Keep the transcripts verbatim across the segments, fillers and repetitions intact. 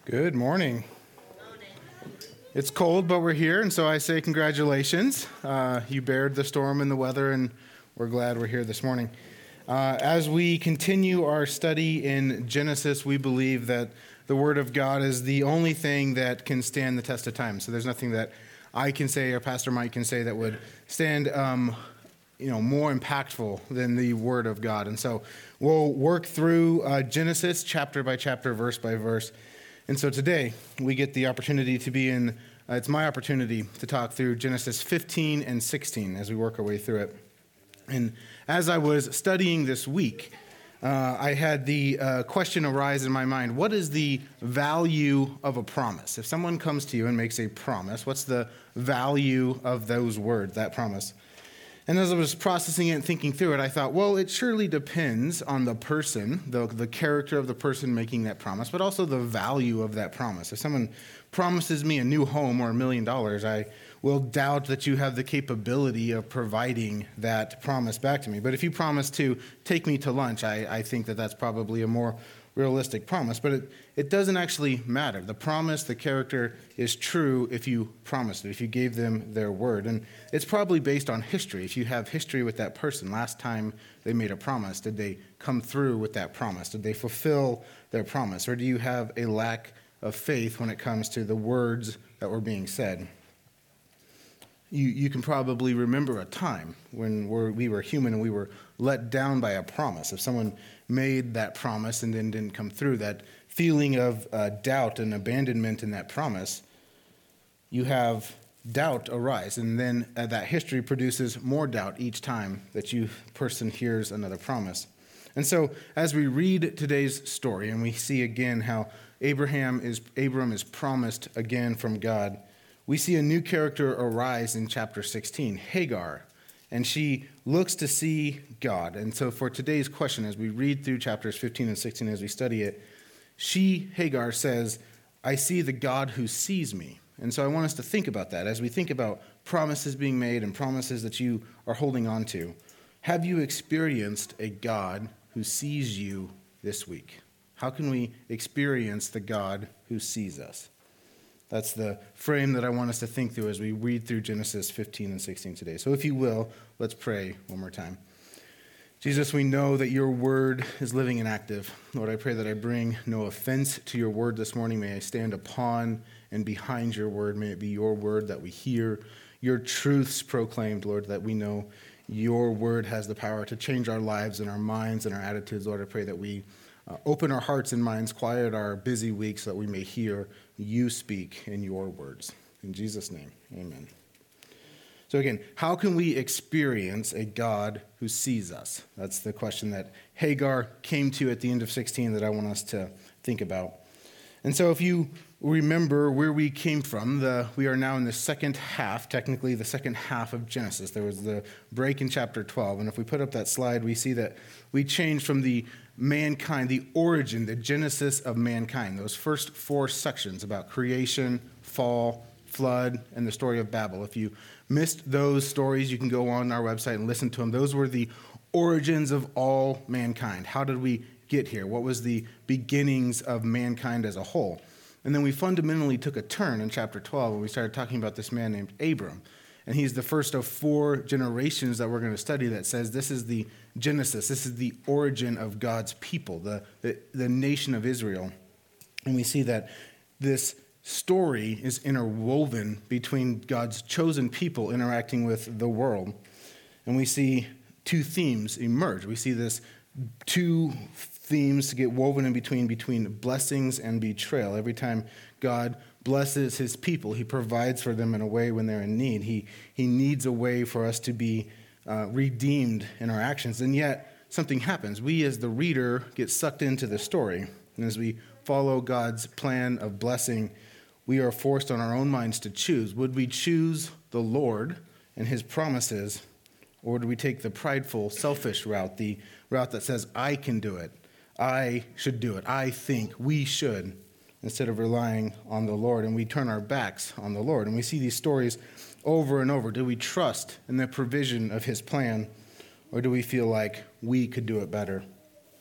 Good morning. It's cold, but we're here, and so I say congratulations. Uh, you bared the storm and the weather, and we're glad we're here this morning. Uh, as we continue our study in Genesis, we believe that the Word of God is the only thing that can stand the test of time. So there's nothing that I can say or Pastor Mike can say that would stand um, you know, more impactful than the Word of God. And so we'll work through uh, Genesis chapter by chapter, verse by verse. And so today, we get the opportunity to be in, uh, it's my opportunity to talk through Genesis fifteen and sixteen as we work our way through it. And as I was studying this week, uh, I had the uh, question arise in my mind, what is the value of a promise? If someone comes to you and makes a promise, what's the value of those words, that promise? And as I was processing it and thinking through it, I thought, well, it surely depends on the person, the, the character of the person making that promise, but also the value of that promise. If someone promises me a new home or a million dollars, I will doubt that you have the capability of providing that promise back to me. But if you promise to take me to lunch, I, I think that that's probably a more realistic promise, but it, it doesn't actually matter. The promise, the character is true if you promised it, if you gave them their word. And it's probably based on history. If you have history with that person, last time they made a promise, did they come through with that promise? Did they fulfill their promise? Or do you have a lack of faith when it comes to the words that were being said? You, you can probably remember a time when we're, we were human and we were let down by a promise. If someone made that promise and then didn't come through, that feeling of uh, doubt and abandonment in that promise, you have doubt arise. And then uh, that history produces more doubt each time that you person hears another promise. And so as we read today's story and we see again how Abraham is Abram is promised again from God, we see a new character arise in chapter sixteen, Hagar, and she looks to see God. And so for today's question, as we read through chapters fifteen and sixteen, as we study it, she, Hagar, says, I see the God who sees me. And so I want us to think about that as we think about promises being made and promises that you are holding on to. Have you experienced a God who sees you this week? How can we experience the God who sees us? That's the frame that I want us to think through as we read through Genesis fifteen and sixteen today. So if you will, let's pray one more time. Jesus, we know that your word is living and active. Lord, I pray that I bring no offense to your word this morning. May I stand upon and behind your word. May it be your word that we hear, your truths proclaimed, Lord, that we know your word has the power to change our lives and our minds and our attitudes. Lord, I pray that we uh, open our hearts and minds, quiet our busy weeks so that we may hear you speak in your words. In Jesus' name, amen. So again, how can we experience a God who sees us? That's the question that Hagar came to at the end of sixteen that I want us to think about. And so if you remember where we came from, the, we are now in the second half, technically the second half of Genesis. There was the break in chapter twelve. And if we put up that slide, we see that we changed from the mankind, the origin, the genesis of mankind, those first four sections about creation, fall, flood, and the story of Babel. If you missed those stories, you can go on our website and listen to them. Those were the origins of all mankind. How did we get here? What was the beginnings of mankind as a whole? And then we fundamentally took a turn in chapter twelve when we started talking about this man named Abram. And he's the first of four generations that we're going to study that says this is the Genesis, this is the origin of God's people, the, the, the nation of Israel. And we see that this story is interwoven between God's chosen people interacting with the world. And we see two themes emerge. We see this two themes get woven in between, between blessings and betrayal. Every time God blesses his people, he provides for them in a way when they're in need. He, he needs a way for us to be uh, redeemed in our actions. And yet, something happens. We, as the reader, get sucked into the story. And as we follow God's plan of blessing, we are forced on our own minds to choose. Would we choose the Lord and his promises, or do we take the prideful, selfish route, the route that says, I can do it, I should do it, I think we should, instead of relying on the Lord, and we turn our backs on the Lord. And we see these stories over and over. Do we trust in the provision of his plan, or do we feel like we could do it better?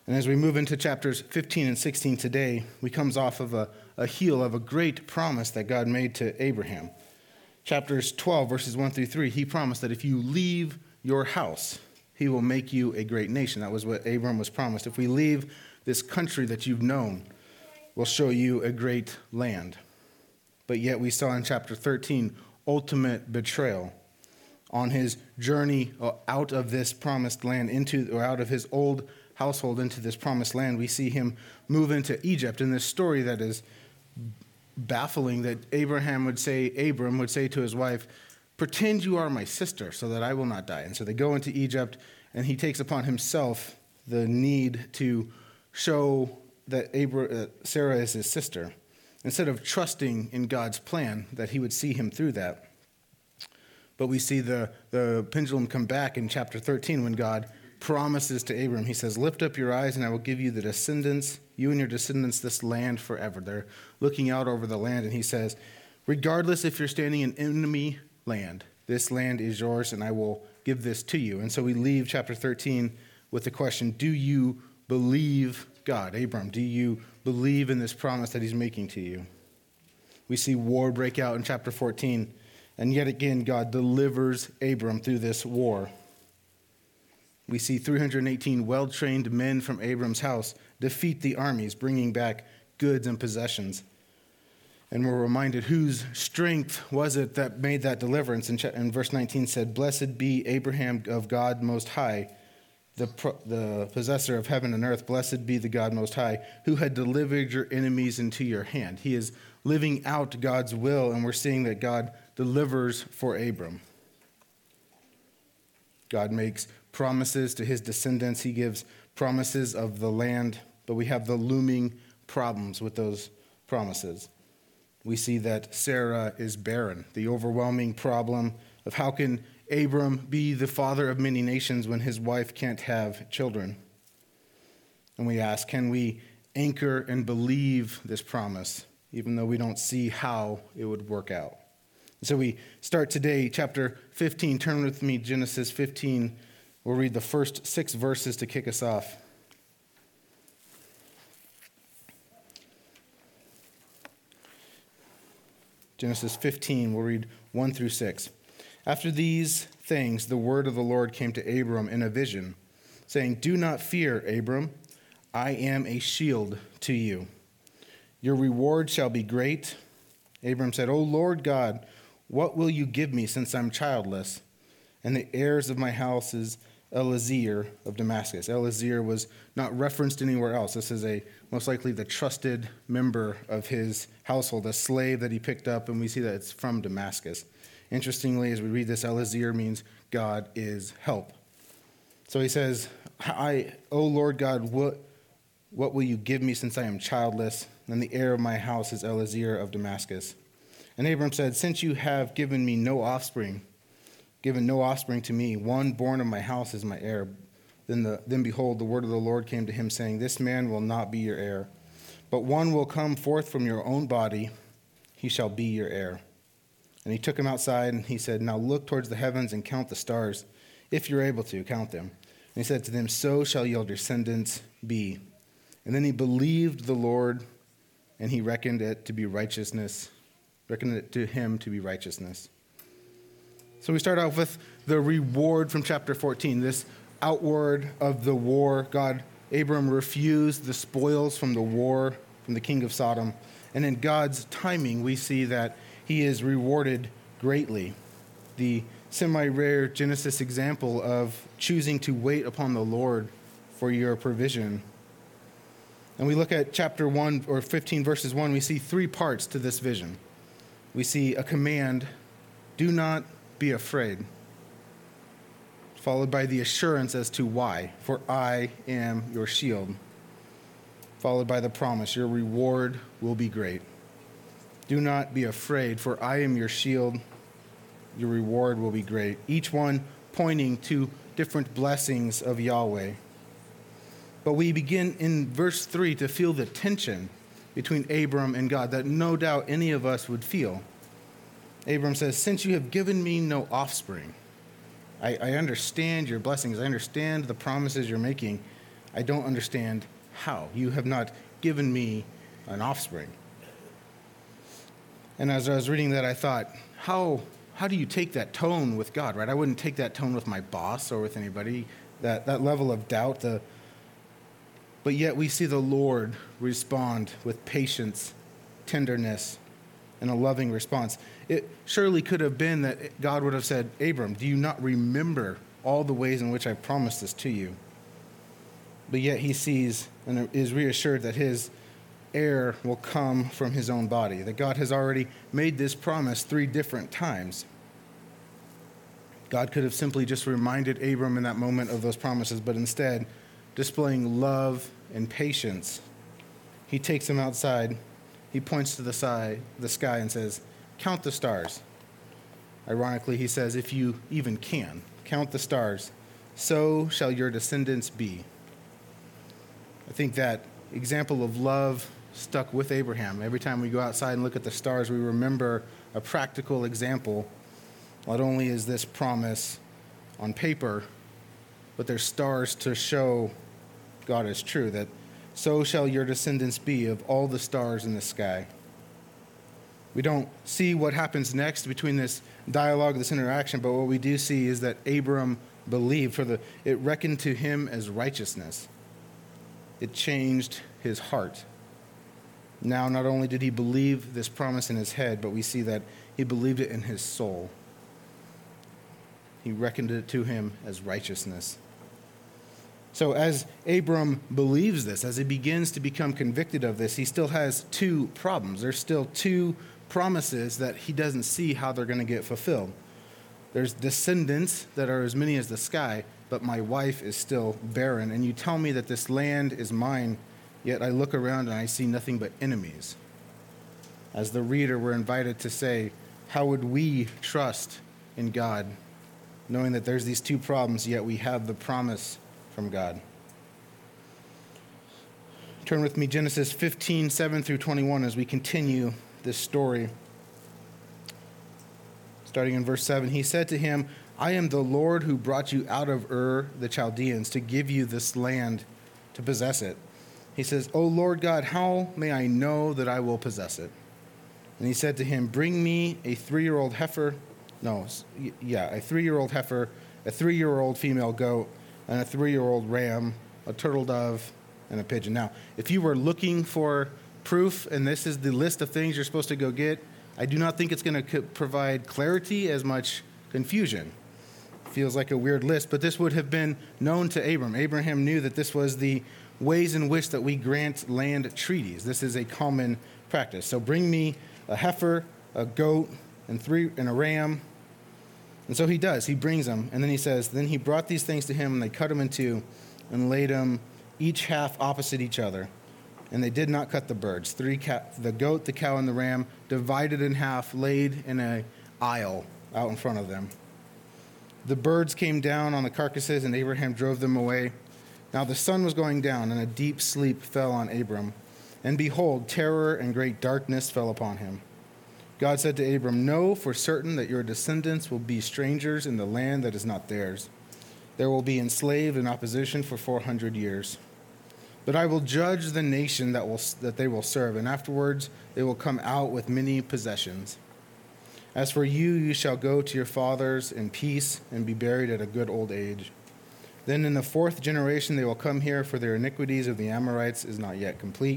And as we move into chapters fifteen and sixteen today, we comes off of a, a heel of a great promise that God made to Abraham. Chapters twelve, verses one through three, he promised that if you leave your house, he will make you a great nation. That was what Abram was promised. If we leave this country that you've known, we'll show you a great land. But yet we saw in chapter thirteen, ultimate betrayal. On his journey out of this promised land into, or out of his old household into this promised land, we see him move into Egypt. In this story that is baffling, that Abraham would say, Abram would say to his wife, pretend you are my sister so that I will not die. And so they go into Egypt, and he takes upon himself the need to show that Abra- uh, Sarah is his sister, instead of trusting in God's plan that he would see him through that. But we see the, the pendulum come back in chapter thirteen when God promises to Abram. He says, lift up your eyes and I will give you the descendants, you and your descendants, this land forever. They're looking out over the land, and he says, regardless if you're standing in enemy land, this land is yours and I will give this to you. And so we leave chapter thirteen with the question, do you believe God? Abram, do you believe in this promise that he's making to you? We see war break out in chapter fourteen, and yet again God delivers Abram through this war. We see three hundred eighteen well-trained men from Abram's house defeat the armies, bringing back goods and possessions. And we're reminded whose strength was it that made that deliverance. And verse nineteen said, blessed be Abraham of God Most High, the, the possessor of heaven and earth. Blessed be the God Most High, who had delivered your enemies into your hand. He is living out God's will, and we're seeing that God delivers for Abram. God makes promises to his descendants. He gives promises of the land, but we have the looming problems with those promises. We see that Sarah is barren, the overwhelming problem of how can Abram be the father of many nations when his wife can't have children? And we ask, can we anchor and believe this promise, even though we don't see how it would work out? So we start today, chapter fifteen. Turn with me, Genesis fifteen. We'll read the first six verses to kick us off. Genesis fifteen, we'll read one through six. After these things, the word of the Lord came to Abram in a vision, saying, do not fear, Abram. I am a shield to you. Your reward shall be great. Abram said, O Lord God, what will you give me since I'm childless? And the heirs of my house is Eliezer of Damascus. Eliezer was not referenced anywhere else. This is a most likely the trusted member of his household, a slave that he picked up, and we see that it's from Damascus. Interestingly, as we read this, Eliezer means God is help. So he says, I, O Lord God, what, what will you give me since I am childless? And the heir of my house is Eliezer of Damascus. And Abram said, since you have given me no offspring, given no offspring to me, one born of my house is my heir. Then, the, then behold, the word of the Lord came to him, saying, this man will not be your heir, but one will come forth from your own body, he shall be your heir. And he took him outside, and he said, now look towards the heavens and count the stars, if you're able to, count them. And he said to them, so shall your descendants be. And then he believed the Lord, and he reckoned it to be righteousness, reckoned it to him to be righteousness. So we start off with the reward from chapter fourteen, this outward of the war. God, Abram refused the spoils from the war, from the king of Sodom. And in God's timing, we see that he is rewarded greatly. The semi-rare Genesis example of choosing to wait upon the Lord for your provision. And we look at chapter one, or fifteen verses one, we see three parts to this vision. We see a command, do not be afraid, followed by the assurance as to why, for I am your shield, followed by the promise, your reward will be great. Do not be afraid, for I am your shield, your reward will be great. Each one pointing to different blessings of Yahweh. But we begin in verse three to feel the tension between Abram and God that no doubt any of us would feel. Abram says, since you have given me no offspring, I, I understand your blessings. I understand the promises you're making. I don't understand how. You have not given me an offspring. And as I was reading that, I thought, how how do you take that tone with God, right? I wouldn't take that tone with my boss or with anybody, that, that level of doubt. The, but yet we see the Lord respond with patience, tenderness, and a loving response. It surely could have been that God would have said, Abram, do you not remember all the ways in which I promised this to you? But yet he sees and is reassured that his heir will come from his own body, that God has already made this promise three different times. God could have simply just reminded Abram in that moment of those promises, but instead, displaying love and patience, he takes him outside, he points to the sky, the sky and says, count the stars. Ironically, he says, if you even can, count the stars, so shall your descendants be. I think that example of love stuck with Abraham. Every time we go outside and look at the stars, we remember a practical example. Not only is this promise on paper, but there's stars to show God is true, that so shall your descendants be of all the stars in the sky. We don't see what happens next between this dialogue, this interaction, but what we do see is that Abram believed, for the it reckoned to him as righteousness. It changed his heart. Now, not only did he believe this promise in his head, but we see that he believed it in his soul. He reckoned it to him as righteousness. So as Abram believes this, as he begins to become convicted of this, he still has two problems. There's still two promises that he doesn't see how they're going to get fulfilled. There's descendants that are as many as the sky, but my wife is still barren. And you tell me that this land is mine, yet I look around and I see nothing but enemies. As the reader, we're invited to say, how would we trust in God, knowing that there's these two problems, yet we have the promise from God? Turn with me, Genesis fifteen, seven through twenty-one, as we continue this story. Starting in verse seven, he said to him, I am the Lord who brought you out of Ur the Chaldeans to give you this land to possess it. He says, O Lord God, how may I know that I will possess it? And he said to him, bring me a three-year-old heifer, no, yeah, a three-year-old heifer, a three-year-old female goat, and a three-year-old ram, a turtle dove, and a pigeon. Now, if you were looking for proof, and this is the list of things you're supposed to go get, I do not think it's going to provide clarity as much confusion. Feels like a weird list, but this would have been known to Abram. Abraham knew that this was the ways in which that we grant land treaties. This is a common practice. So bring me a heifer, a goat, and three and a ram. And so he does. He brings them, and then he says, then he brought these things to him, and they cut them in two, and laid them each half opposite each other. And they did not cut the birds. Three ca- the goat, the cow, and the ram, divided in half, laid in an aisle out in front of them. The birds came down on the carcasses, and Abraham drove them away. Now the sun was going down, and a deep sleep fell on Abram. And behold, terror and great darkness fell upon him. God said to Abram, know for certain that your descendants will be strangers in the land that is not theirs. They will be enslaved in opposition for four hundred years. But I will judge the nation that will that they will serve, and afterwards they will come out with many possessions. As for you, you shall go to your fathers in peace and be buried at a good old age. Then in the fourth generation they will come here, for their iniquities of the Amorites is not yet complete.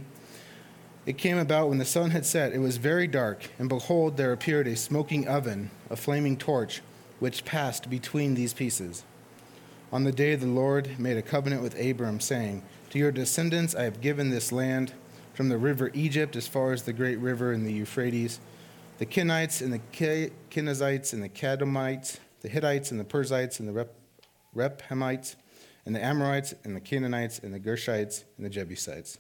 It came about when the sun had set, it was very dark, and behold, there appeared a smoking oven, a flaming torch, which passed between these pieces. On the day the Lord made a covenant with Abram, saying, to your descendants I have given this land, from the river Egypt as far as the great river in the Euphrates, the Kenites and the Kenizzites and the Kadmonites, the Hittites and the Perizzites and the Rep- Rephaites, and the Amorites and the Canaanites and the Gershites and the Jebusites.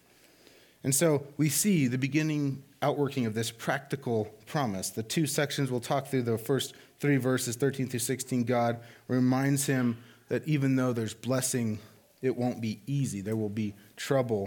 And so we see the beginning outworking of this practical promise. The two sections we'll talk through, the first three verses, thirteen through sixteen, God reminds him that even though there's blessing, it won't be easy. There will be trouble.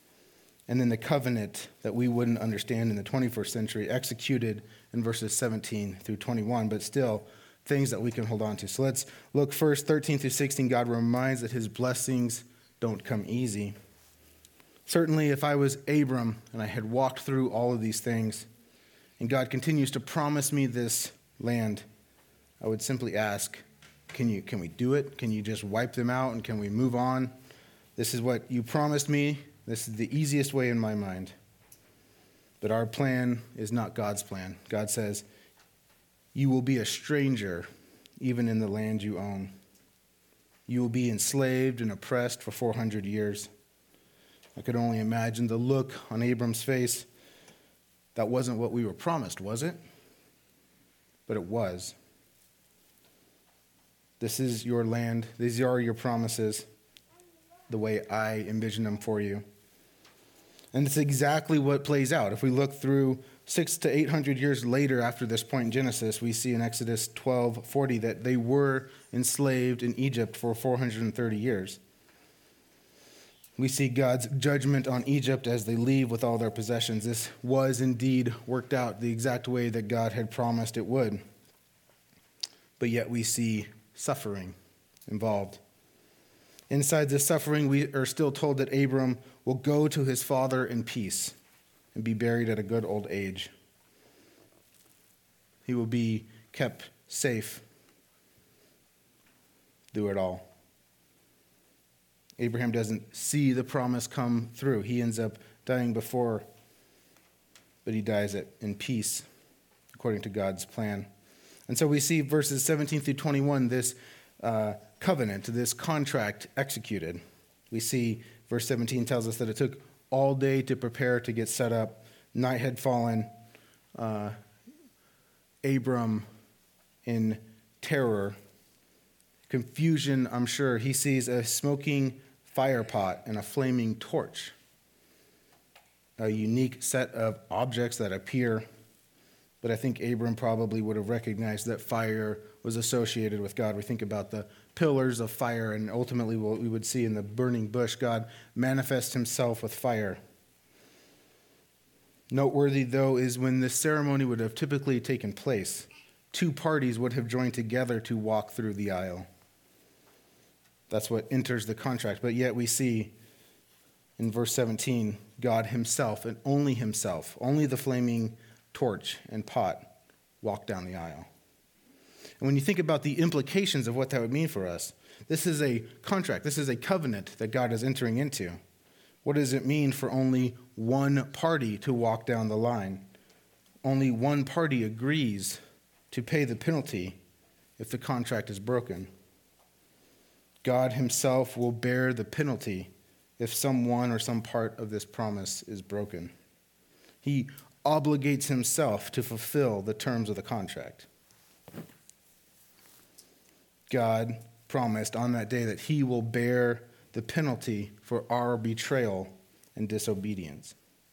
And then the covenant that we wouldn't understand in the twenty-first century, executed in verses seventeen through twenty-one, but still things that we can hold on to. So let's look first, thirteen through sixteen. God reminds that his blessings don't come easy. Certainly, if I was Abram and I had walked through all of these things, and God continues to promise me this land, I would simply ask, can you, can we do it? Can you just wipe them out and can we move on? This is what you promised me. This is the easiest way in my mind. But our plan is not God's plan. God says, you will be a stranger even in the land you own. You will be enslaved and oppressed for four hundred years. I could only imagine the look on Abram's face. That wasn't what we were promised, was it? But it was. This is your land. These are your promises, the way I envision them for you. And it's exactly what plays out. If we look through six to eight hundred years later after this point in Genesis, we see in Exodus twelve forty that they were enslaved in Egypt for four hundred thirty years. We see God's judgment on Egypt as they leave with all their possessions. This was indeed worked out the exact way that God had promised it would. But yet we see suffering involved. Inside this suffering, we are still told that Abram will go to his father in peace and be buried at a good old age. He will be kept safe through it all. Abraham doesn't see the promise come through. He ends up dying before, but he dies in peace according to God's plan. And so we see verses seventeen through twenty-one, this uh, covenant, this contract executed. We see verse seventeen tells us that it took all day to prepare to get set up. Night had fallen. Uh, Abram, in terror, confusion, I'm sure, he sees a smoking fire pot and a flaming torch. A unique set of objects that appear, but I think Abram probably would have recognized that fire was associated with God. We think about the pillars of fire, and ultimately what we would see in the burning bush, God manifests himself with fire. Noteworthy, though, is when this ceremony would have typically taken place, two parties would have joined together to walk through the aisle. That's what enters the contract. But yet we see in verse seventeen, God himself, and only himself, only the flaming torch and pot, walk down the aisle. And when you think about the implications of what that would mean for us, this is a contract, this is a covenant that God is entering into. What does it mean for only one party to walk down the line? Only one party agrees to pay the penalty if the contract is broken. God himself will bear the penalty if someone or some part of this promise is broken. He obligates himself to fulfill the terms of the contract. God promised on that day that he will bear the penalty for our betrayal and disobedience.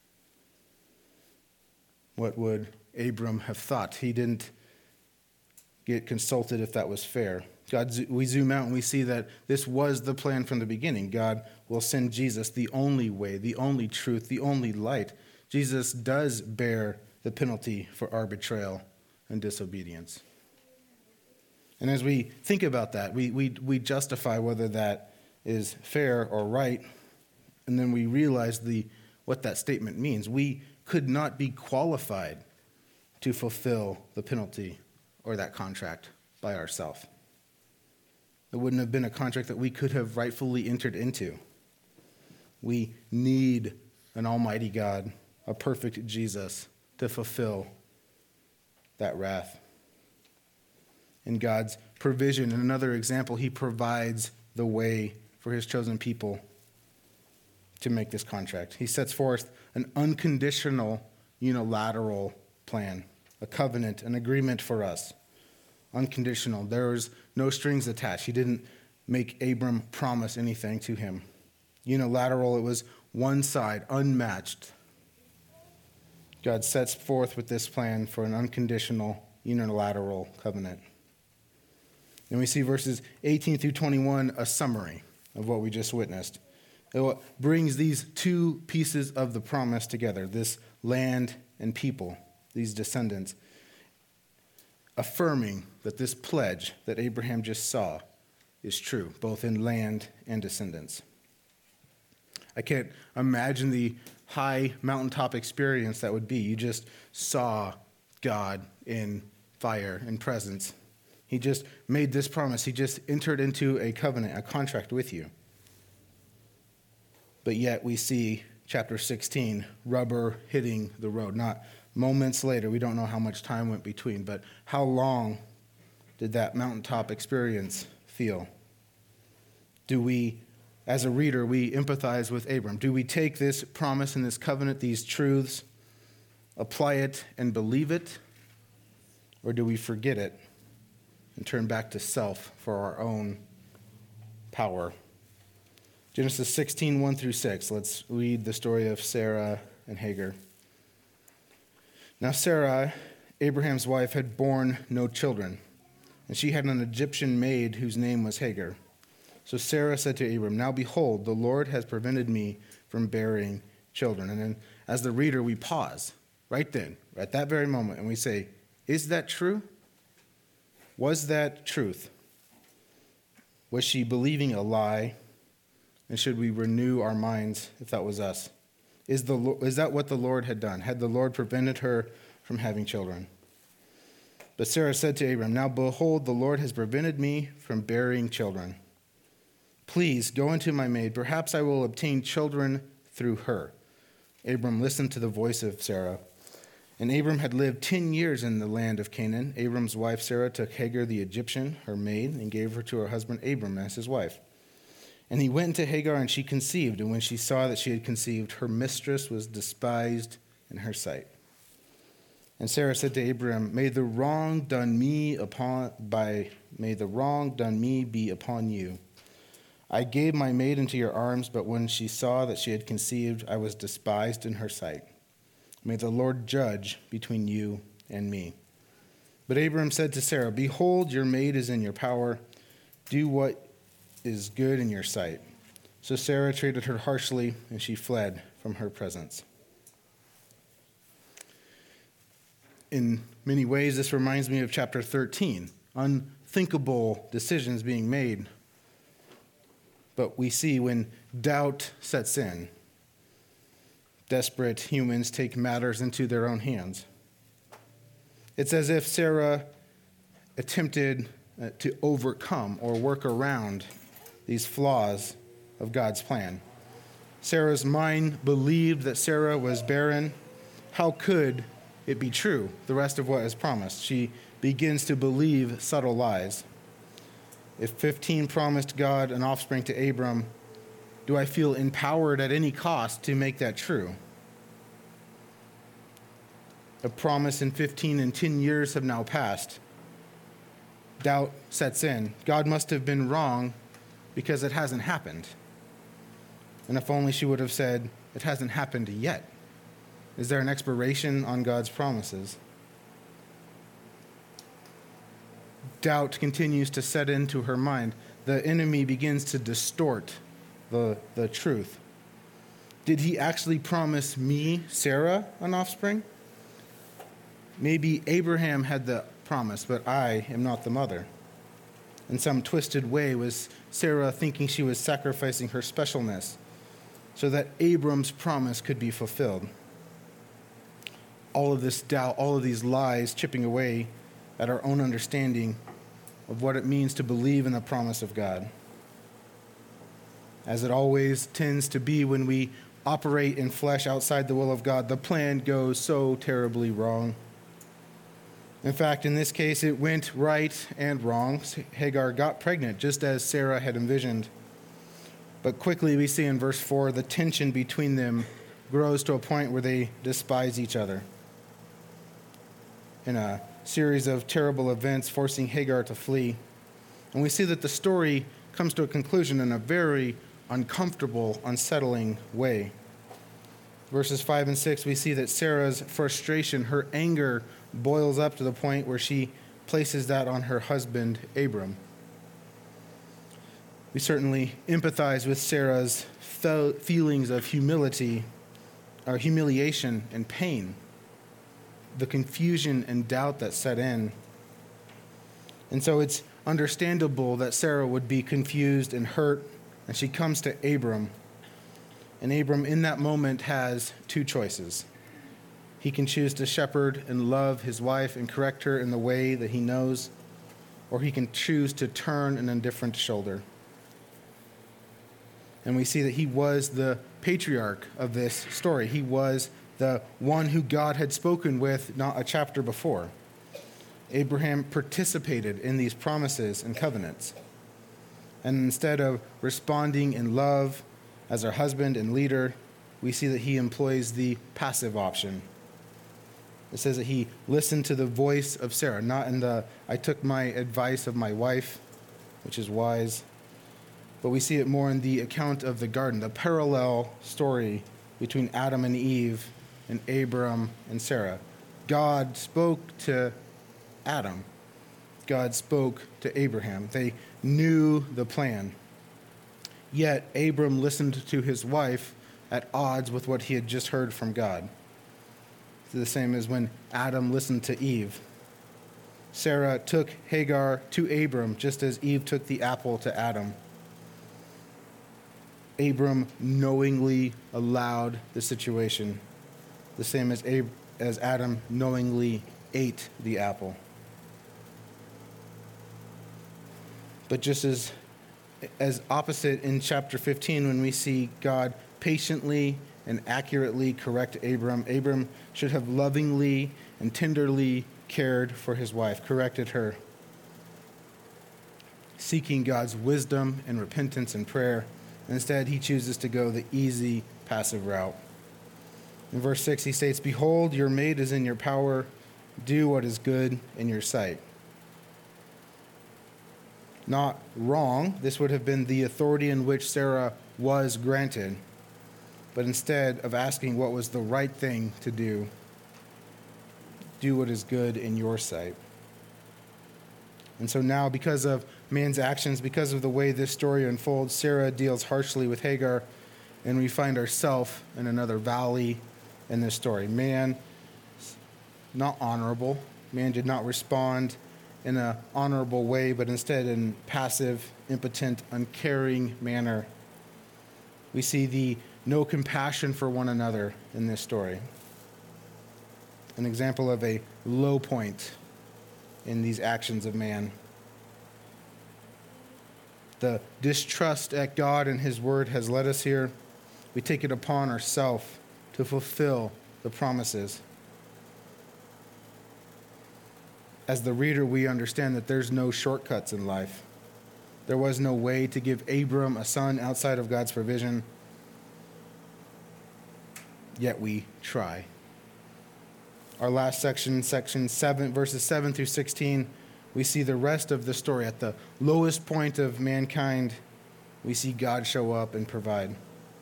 What would Abram have thought? He didn't get consulted if that was fair. God, we zoom out and we see that this was the plan from the beginning. God will send Jesus, the only way, the only truth, the only light. Jesus does bear the penalty for our betrayal and disobedience. And as we think about that, we, we, we justify whether that is fair or right, and then we realize the what that statement means. We could not be qualified to fulfill the penalty or that contract by ourselves. It wouldn't have been a contract that we could have rightfully entered into. We need an almighty God, a perfect Jesus, to fulfill that wrath. In God's provision, in another example, he provides the way for his chosen people to make this contract. He sets forth an unconditional, unilateral plan, a covenant, an agreement for us. Unconditional. There was no strings attached. He didn't make Abram promise anything to him. Unilateral, it was one side, unmatched. God sets forth with this plan for an unconditional, unilateral covenant. And we see verses eighteen through twenty-one, a summary of what we just witnessed. It brings these two pieces of the promise together, this land and people, these descendants, affirming that this pledge that Abraham just saw is true, both in land and descendants. I can't imagine the high mountaintop experience that would be. You just saw God in fire and presence. He just made this promise. He just entered into a covenant, a contract with you. But yet we see chapter sixteen, rubber hitting the road. Not moments later. We don't know how much time went between, but how long did that mountaintop experience feel? Do we, as a reader, we empathize with Abram? Do we take this promise and this covenant, these truths, apply it and believe it? Or do we forget it and turn back to self for our own power? Genesis sixteen, one through six. Let's read the story of Sarah and Hagar. Now Sarah, Abraham's wife, had borne no children, and she had an Egyptian maid whose name was Hagar. So Sarah said to Abram, "Now behold, the Lord has prevented me from bearing children." And then as the reader, we pause right then, at that very moment, and we say, is that true? Was that truth? Was she believing a lie? And should we renew our minds if that was us? Is, the, is that what the Lord had done? Had the Lord prevented her from having children? But Sarah said to Abram, "Now behold, the Lord has prevented me from bearing children. Please go into my maid. Perhaps I will obtain children through her." Abram listened to the voice of Sarah. And Abram had lived ten years in the land of Canaan. Abram's wife Sarah took Hagar the Egyptian, her maid, and gave her to her husband Abram as his wife. And he went into Hagar, and she conceived. And when she saw that she had conceived, her mistress was despised in her sight. And Sarah said to Abram, "May the wrong done me upon by may the wrong done me be upon you. I gave my maid into your arms, but when she saw that she had conceived, I was despised in her sight. May the Lord judge between you and me." But Abram said to Sarah, "Behold, your maid is in your power. Do what is good in your sight." So Sarah treated her harshly, and she fled from her presence. In many ways, this reminds me of chapter thirteen, unthinkable decisions being made. But we see when doubt sets in, desperate humans take matters into their own hands. It's as if Sarah attempted uh, to overcome or work around these flaws of God's plan. Sarah's mind believed that Sarah was barren. How could it be true, the rest of what is promised? She begins to believe subtle lies. If fifteen promised God an offspring to Abram, do I feel empowered at any cost to make that true? A promise in fifteen and ten years have now passed. Doubt sets in. God must have been wrong because it hasn't happened. And if only she would have said, "It hasn't happened yet." Is there an expiration on God's promises? Doubt continues to set into her mind. The enemy begins to distort the, the truth. Did he actually promise me, Sarah, an offspring? Maybe Abraham had the promise, but I am not the mother. In some twisted way, was Sarah thinking she was sacrificing her specialness so that Abram's promise could be fulfilled? All of this doubt, all of these lies chipping away at our own understanding of what it means to believe in the promise of God. As it always tends to be when we operate in flesh outside the will of God, the plan goes so terribly wrong. In fact, in this case, it went right and wrong. Hagar got pregnant just as Sarah had envisioned. But quickly we see in verse four, the tension between them grows to a point where they despise each other. In a series of terrible events forcing Hagar to flee. And we see that the story comes to a conclusion in a very uncomfortable, unsettling way. Verses five and six, we see that Sarah's frustration, her anger, boils up to the point where she places that on her husband, Abram. We certainly empathize with Sarah's feelings of humility, or humiliation and pain, the confusion and doubt that set in. And so it's understandable that Sarah would be confused and hurt, and she comes to Abram. And Abram, in that moment, has two choices. He can choose to shepherd and love his wife and correct her in the way that he knows, or he can choose to turn an indifferent shoulder. And we see that he was the patriarch of this story. He was the one who God had spoken with not a chapter before. Abraham participated in these promises and covenants. And instead of responding in love as our husband and leader, we see that he employs the passive option. It says that he listened to the voice of Sarah, not in the, I took my advice of my wife, which is wise, but we see it more in the account of the garden, the parallel story between Adam and Eve and Abram and Sarah. God spoke to Adam. God spoke to Abraham. They knew the plan. Yet Abram listened to his wife at odds with what he had just heard from God. It's the same as when Adam listened to Eve. Sarah took Hagar to Abram just as Eve took the apple to Adam. Abram knowingly allowed the situation, the same as Ab- as Adam knowingly ate the apple. But just as as opposite in chapter fifteen, when we see God patiently and accurately correct Abram, Abram should have lovingly and tenderly cared for his wife, corrected her, seeking God's wisdom and repentance and prayer. Instead, he chooses to go the easy, passive route. In verse six, he states, "Behold, your maid is in your power. Do what is good in your sight." Not wrong. This would have been the authority in which Sarah was granted. But instead of asking what was the right thing to do, do what is good in your sight. And so now, because of man's actions, because of the way this story unfolds, Sarah deals harshly with Hagar, and we find ourselves in another valley in this story. Man, not honorable. Man did not respond in an honorable way, but instead in passive, impotent, uncaring manner. We see the no compassion for one another in this story. An example of a low point in these actions of man. The distrust at God and his word has led us here. We take it upon ourselves to fulfill the promises. As the reader, we understand that there's no shortcuts in life. There was no way to give Abram a son outside of God's provision, yet we try. Our last section, section seven, verses seven through sixteen, we see the rest of the story. At the lowest point of mankind, we see God show up and provide.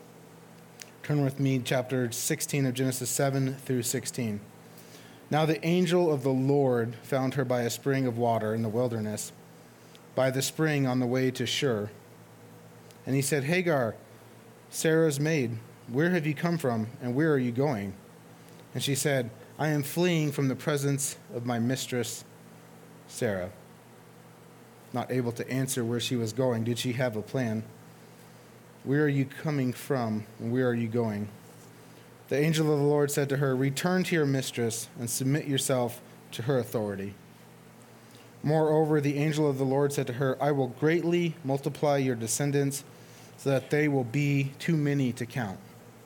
Turn with me, chapter sixteen of Genesis seven through sixteen. Now the angel of the Lord found her by a spring of water in the wilderness, by the spring on the way to Shur. And he said, "Hagar, Sarah's maid, where have you come from, and where are you going?" And she said, "I am fleeing from the presence of my mistress, Sarah." Not able to answer where she was going. Did she have a plan? "Where are you coming from, and where are you going?" The angel of the Lord said to her, "Return to your mistress and submit yourself to her authority." Moreover, the angel of the Lord said to her, "I will greatly multiply your descendants so that they will be too many to count."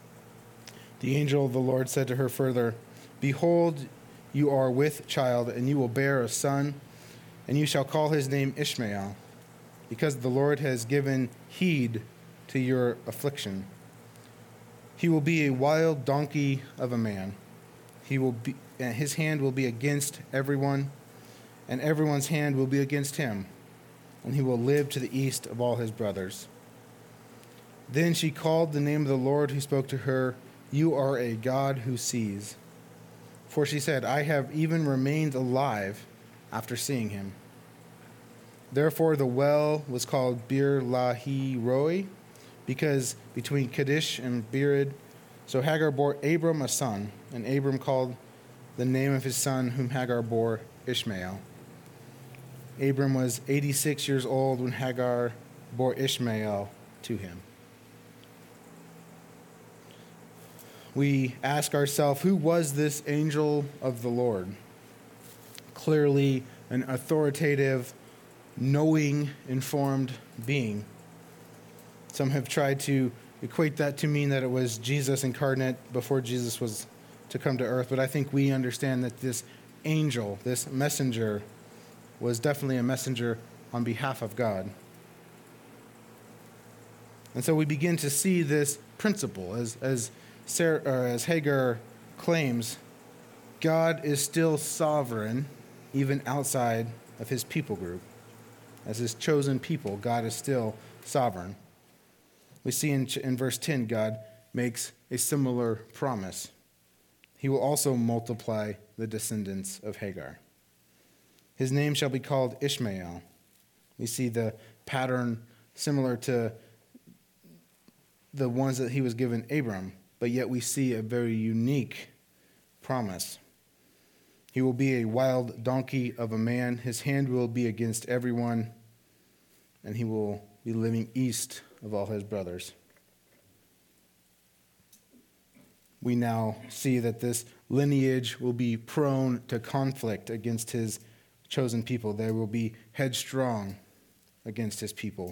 The angel of the Lord said to her further, "Behold, you are with child, and you will bear a son, and you shall call his name Ishmael, because the Lord has given heed to your affliction. He will be a wild donkey of a man. He will be, and his hand will be against everyone, and everyone's hand will be against him, and he will live to the east of all his brothers." Then she called the name of the Lord who spoke to her, "You are a God who sees." For she said, "I have even remained alive after seeing him." Therefore the well was called Bir Lahi Roi, because between Kadesh and Bered. So Hagar bore Abram a son, and Abram called the name of his son whom Hagar bore Ishmael. Abram was eighty-six years old when Hagar bore Ishmael to him. we ask ourselves, who was this angel of the Lord? Clearly an authoritative, knowing, informed being. Some have tried to equate that to mean that it was Jesus incarnate before Jesus was to come to earth, but I think we understand that this angel, this messenger, was definitely a messenger on behalf of God. And so we begin to see this principle as as Sarah, or as Hagar claims, God is still sovereign even outside of his people group. As his chosen people, God is still sovereign. We see in, in verse ten, God makes a similar promise. He will also multiply the descendants of Hagar. His name shall be called Ishmael. We see the pattern similar to the ones that he was given Abram, but yet we see a very unique promise. He will be a wild donkey of a man. His hand will be against everyone, and he will be living east of all his brothers. We now see that this lineage will be prone to conflict against his chosen people. They will be headstrong against his people.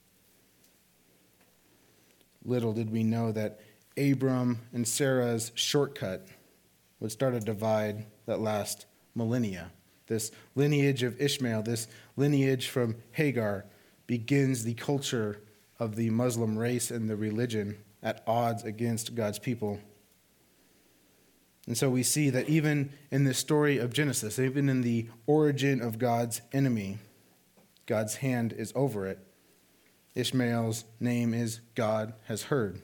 Little did we know that Abram and Sarah's shortcut would start a divide that lasts millennia. This lineage of Ishmael, this lineage from Hagar, begins the culture of the Muslim race and the religion at odds against God's people. And so we see that even in the story of Genesis, even in the origin of God's enemy, God's hand is over it. Ishmael's name is God has heard.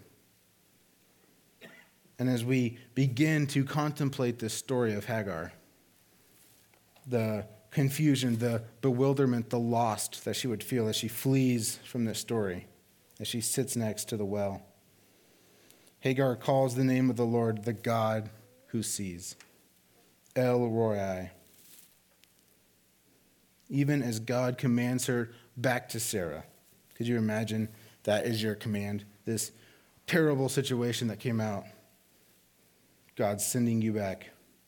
And as we begin to contemplate this story of Hagar, the confusion, the bewilderment, the lost that she would feel as she flees from this story, as she sits next to the well, Hagar calls the name of the Lord the God who sees, El Roi. Even as God commands her back to Sarah. Could you imagine that is your command? This terrible situation that came out. God sending you back.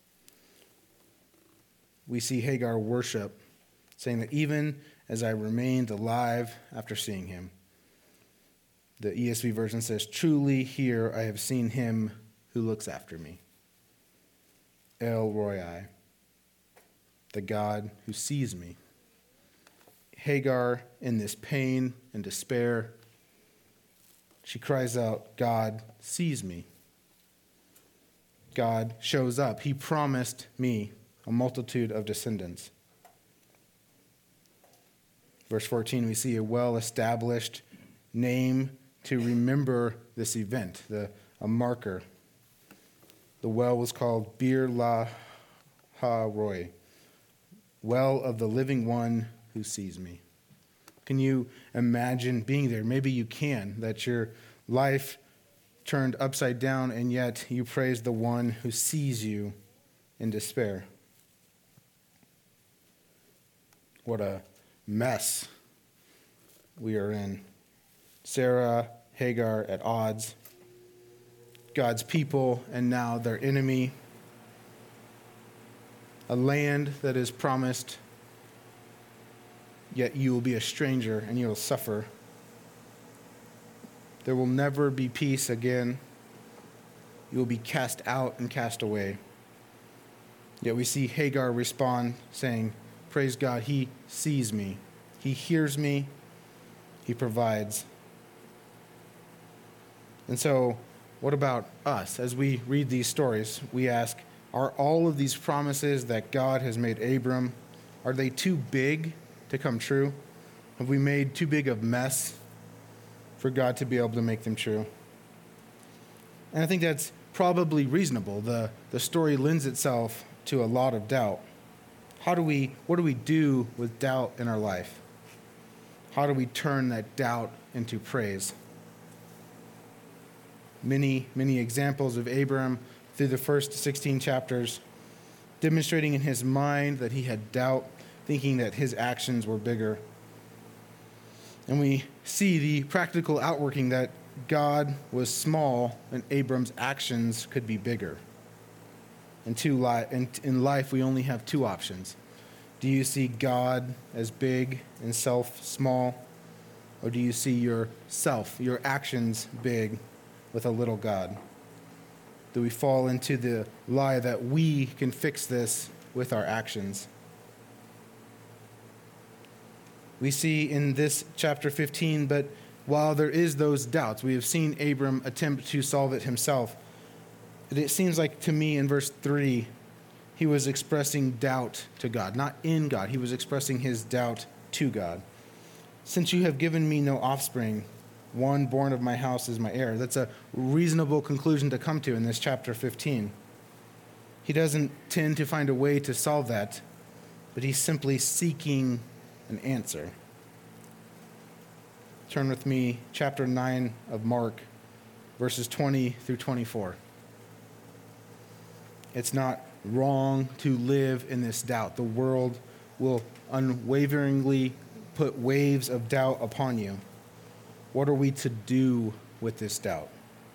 We see Hagar worship, saying that even as I remained alive after seeing him. The E S V version says, truly here I have seen him who looks after me. El Roi, the God who sees me. Hagar, in this pain and despair, she cries out, God sees me. God shows up. He promised me a multitude of descendants. Verse fourteen, we see a well-established name to remember this event, the, a marker. The well was called Bir La Ha Roi, well of the living one who sees me. Can you imagine being there? Maybe you can, that your life turned upside down, and yet you praise the one who sees you in despair. What a mess we are in. Sarah, Hagar at odds, God's people, and now their enemy. A land that is promised, yet you will be a stranger and you will suffer. There will never be peace again. You will be cast out and cast away. Yet we see Hagar respond saying, praise God, he sees me. He hears me. He provides. And so, what about us? As we read these stories, we ask, are all of these promises that God has made Abram, are they too big to come true? Have we made too big of a mess for God to be able to make them true? And I think that's probably reasonable. The, the story lends itself to a lot of doubt. How do we, what do we do with doubt in our life? How do we turn that doubt into praise? Many, many examples of Abram through the first sixteen chapters, demonstrating in his mind that he had doubt, thinking that his actions were bigger. And we see the practical outworking that God was small and Abram's actions could be bigger? In, two li- in, in life, we only have two options. Do you see God as big and self small? Or do you see yourself, your actions big with a little God? Do we fall into the lie that we can fix this with our actions? We see in this chapter fifteen, but while there is those doubts, we have seen Abram attempt to solve it himself. It seems like to me in verse three, he was expressing doubt to God, not in God. He was expressing his doubt to God. Since you have given me no offspring, one born of my house is my heir. That's a reasonable conclusion to come to in this chapter fifteen. He doesn't tend to find a way to solve that, but he's simply seeking an answer. Turn with me, chapter nine of Mark, verses twenty through twenty-four. It's not wrong to live in this doubt. The world will unwaveringly put waves of doubt upon you. What are we to do with this doubt?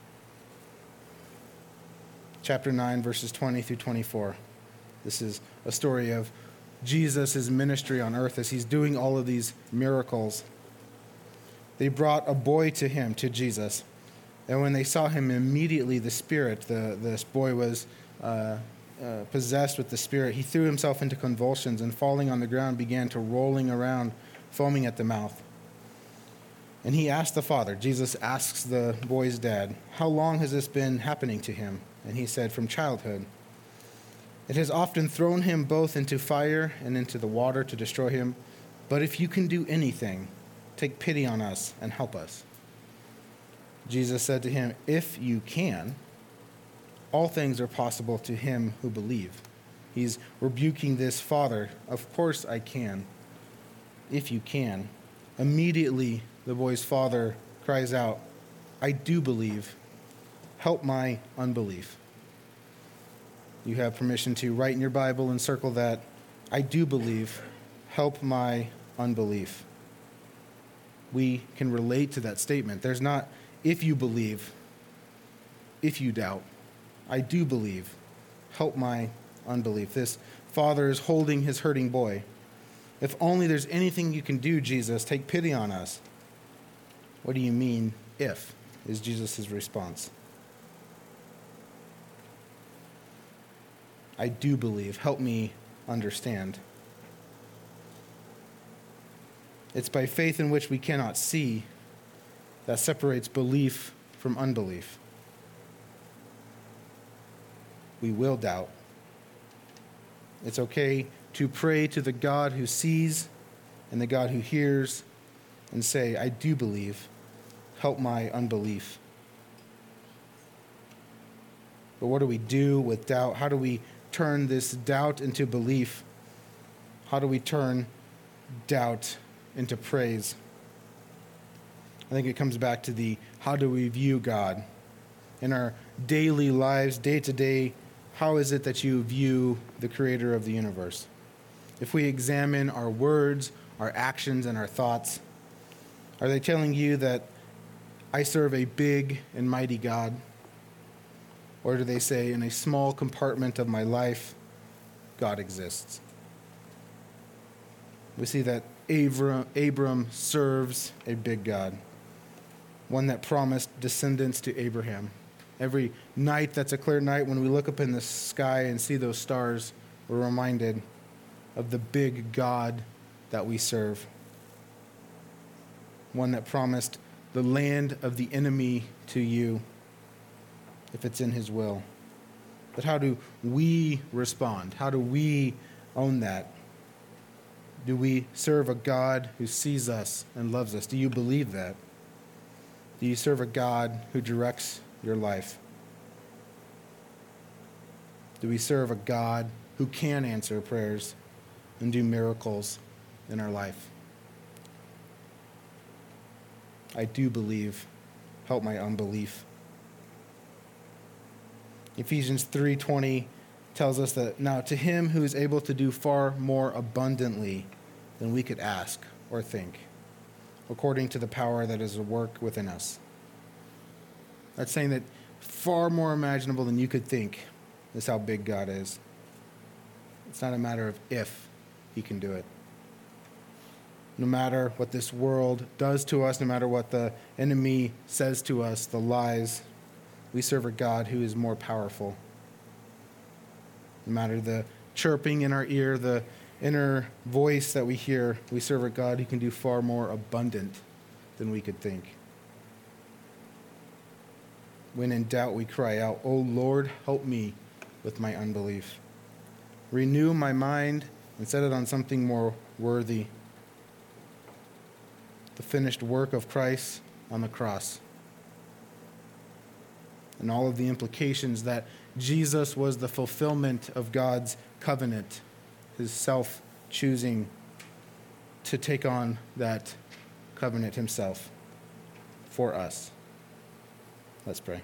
Chapter nine, verses twenty through twenty-four. This is a story of Jesus' ministry on earth as he's doing all of these miracles. They brought a boy to him, to Jesus. And when they saw him, immediately the spirit, the, this boy was uh, uh, possessed with the spirit. He threw himself into convulsions and falling on the ground began to rolling around, foaming at the mouth. And he asked the father, Jesus asks the boy's dad, how long has this been happening to him? And he said, from childhood. It has often thrown him both into fire and into the water to destroy him. But if you can do anything, take pity on us and help us. Jesus said to him, if you can, all things are possible to him who believe. He's rebuking this father. Of course I can, if you can. Immediately, the boy's father cries out, I do believe. Help my unbelief. You have permission to write in your Bible and circle that, I do believe. Help my unbelief. We can relate to that statement. There's not, if you believe, if you doubt. I do believe. Help my unbelief. This father is holding his hurting boy. If only there's anything you can do, Jesus, take pity on us. What do you mean, if, is Jesus' response. I do believe. Help me understand. It's by faith in which we cannot see that separates belief from unbelief. We will doubt. It's okay to pray to the God who sees and the God who hears and say, I do believe. Help my unbelief. But what do we do with doubt? How do we turn this doubt into belief? How do we turn doubt into praise? I think it comes back to the how do we view God? In our daily lives, day to day, how is it that you view the creator of the universe? If we examine our words, our actions, and our thoughts, are they telling you that I serve a big and mighty God? Or do they say, in a small compartment of my life, God exists? We see that Abram, Abram serves a big God, one that promised descendants to Abraham. Every night that's a clear night, when we look up in the sky and see those stars, we're reminded of the big God that we serve, one that promised the land of the enemy to you, if it's in his will. But how do we respond? How do we own that? Do we serve a God who sees us and loves us? Do you believe that? Do you serve a God who directs your life? Do we serve a God who can answer prayers and do miracles in our life? I do believe. Help my unbelief. Ephesians three twenty tells us that now to him who is able to do far more abundantly than we could ask or think, according to the power that is at work within us. That's saying that far more imaginable than you could think is how big God is. It's not a matter of if he can do it. No matter what this world does to us, no matter what the enemy says to us, the lies, we serve a God who is more powerful. No matter the chirping in our ear, the inner voice that we hear, we serve a God who can do far more abundant than we could think. When in doubt, we cry out, "O Lord, help me with my unbelief. Renew my mind and set it on something more worthy." The finished work of Christ on the cross. And all of the implications that Jesus was the fulfillment of God's covenant, his self-choosing to take on that covenant himself for us. Let's pray.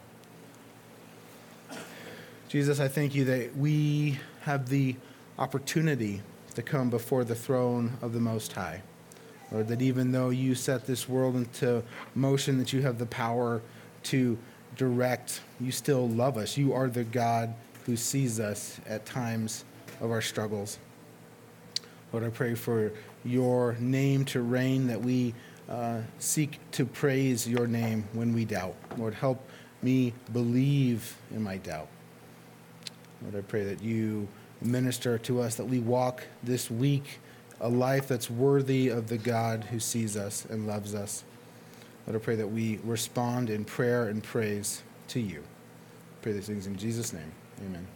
Jesus, I thank you that we have the opportunity to come before the throne of the Most High. Lord, that even though you set this world into motion, that you have the power to direct, you still love us. You are the God who sees us at times of our struggles. Lord, I pray for your name to reign, that we uh, seek to praise your name when we doubt. Lord, help me believe in my doubt. Lord, I pray that you minister to us, that we walk this week a life that's worthy of the God who sees us and loves us. Lord, I pray that we respond in prayer and praise to you. I pray these things in Jesus' name. Amen.